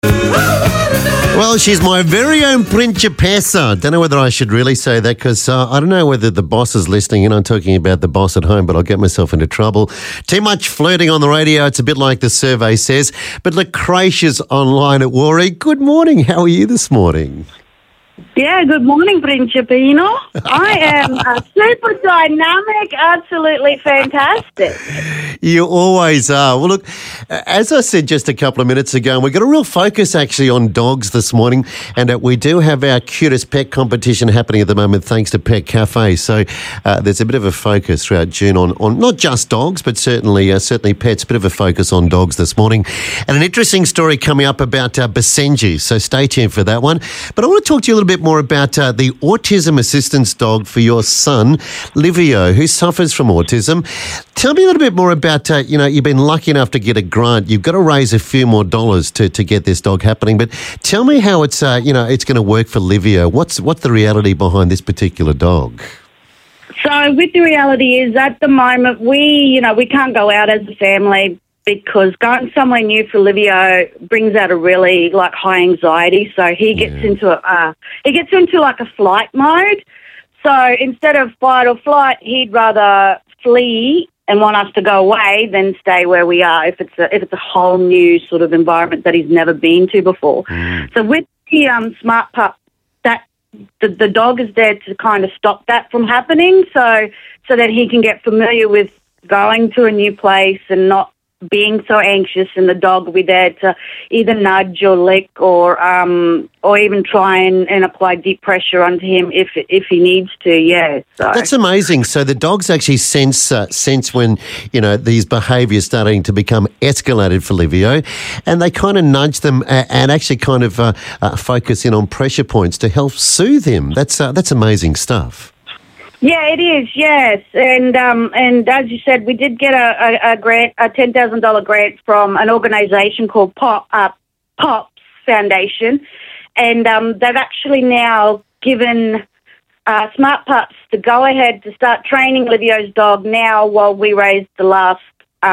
Well, she's my very own Principessa. Don't know whether I should really say that because I don't know whether the boss is listening in. I'm talking about the boss at home, but I'll get myself into trouble. Too much flirting on the radio. It's a bit like the survey says. But Lucretia's online at Warrie. Good morning. How are you this morning? Yeah, good morning, Principino. I am super dynamic, absolutely fantastic. You always are. Well, look, as I said just a couple of minutes ago, we've got a real focus actually on dogs this morning, and we do have our cutest pet competition happening at the moment thanks to Pet Cafe. So there's a bit of a focus throughout June on not just dogs, but certainly pets, a bit of a focus on dogs this morning. And an interesting story coming up about Basenji, so stay tuned for that one. But I want to talk to you a little bit more about the autism assistance dog for your son, Livio, who suffers from autism. Tell me a little bit more about, you've been lucky enough to get a grant. You've got to raise a few more dollars to get this dog happening. But tell me how it's going to work for Livio. What's the reality behind this particular dog? So with the reality is at the moment we can't go out as a family because going somewhere new for Livio brings out a really high anxiety. So he gets into a flight mode. So instead of fight or flight, he'd rather flee and want us to go away than stay where we are if it's a whole new sort of environment that he's never been to before. So with the Smart Pup, that the dog is there to kind of stop that from happening, so that he can get familiar with going to a new place and not being so anxious, and the dog will be there to either nudge or lick or even try and apply deep pressure onto him if he needs to. Yeah, so that's amazing. So the dogs actually sense when these behaviours starting to become escalated for Livio, and they kind of nudge them and actually kind of focus in on pressure points to help soothe him. That's amazing stuff. Yeah, it is, yes. And as you said, we did get a grant, a $10,000 grant from an organisation called POPS Foundation. And they've actually now given Smart Pups the go-ahead to start training Livio's dog now while we raise the last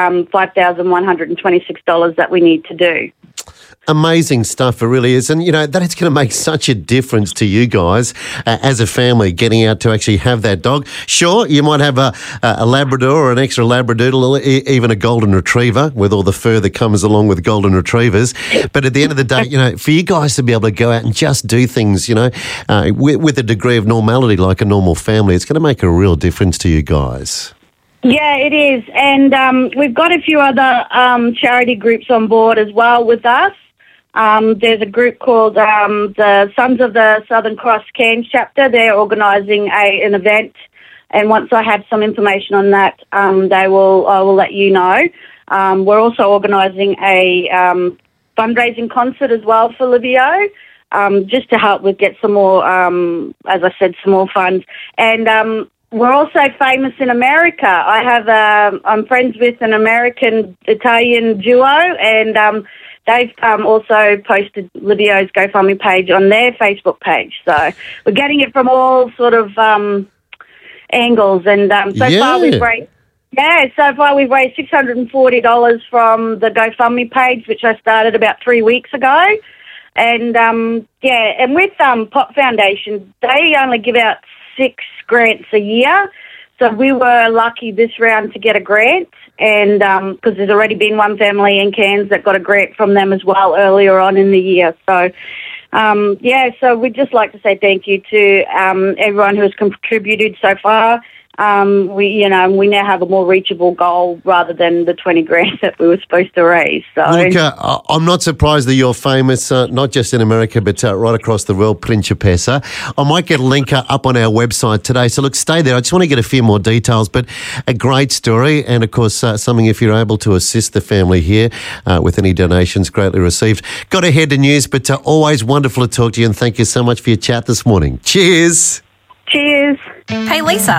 $5,126 that we need to do. Amazing stuff, it really is. And, that is going to make such a difference to you guys as a family getting out to actually have that dog. Sure, you might have a Labrador or an extra Labradoodle, even a Golden Retriever with all the fur that comes along with Golden Retrievers. But at the end of the day, for you guys to be able to go out and just do things, with a degree of normality like a normal family, it's going to make a real difference to you guys. Yeah, it is. And we've got a few other charity groups on board as well with us. There's a group called the Sons of the Southern Cross Cairns chapter. They're organising an event, and once I have some information on that, I will let you know. We're also organising a fundraising concert as well for Livio, just to help with get some more, as I said, some more funds. And we're also famous in America. I'm friends with an American-Italian duo, and they've also posted Livio's GoFundMe page on their Facebook page. So we're getting it from all sort of angles. And far we've raised $640 from the GoFundMe page, which I started about 3 weeks ago. And and with Pop Foundation, they only give out 6 grants a year. So we were lucky this round to get a grant, and because there's already been one family in Cairns that got a grant from them as well earlier on in the year. So, so we'd just like to say thank you to everyone who has contributed so far. We now have a more reachable goal rather than the 20 grand that we were supposed to raise. So, look, I'm not surprised that you're famous, not just in America, but right across the world, Principessa. I might get a link up on our website today. So look, stay there. I just want to get a few more details, but a great story. And of course, something if you're able to assist the family here with any donations, greatly received. Got to head to news, but always wonderful to talk to you. And thank you so much for your chat this morning. Cheers. Cheers. Hey, Lisa.